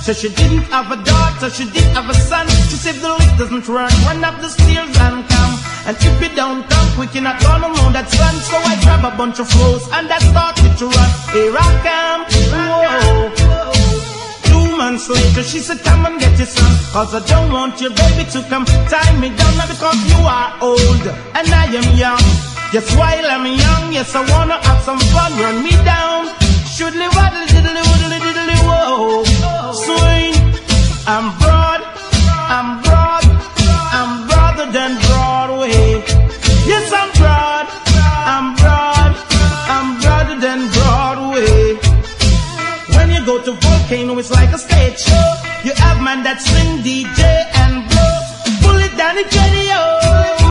So she didn't have a daughter, she did have a son. She said the lift doesn't run up the stairs and come. And if you don't come quick, you're not gonna know that son. So I grab a bunch of flows and I started to run. Here I come, whoa. 2 months later, she said, come and get your son, cause I don't want your baby to come tie me down. Now because you are old and I am young. Yes, while I'm young, yes, I wanna have some fun. Run me down, shoodly waddly diddly woodly diddly whoa. Swing, I'm broad, I'm broad, I'm broader than Broadway. Yes, I'm broad, I'm broad, I'm broader than Broadway. When you go to Volcano, it's like a stage show. You have man that swing DJ and blow. Pull it down the Jenny, oh.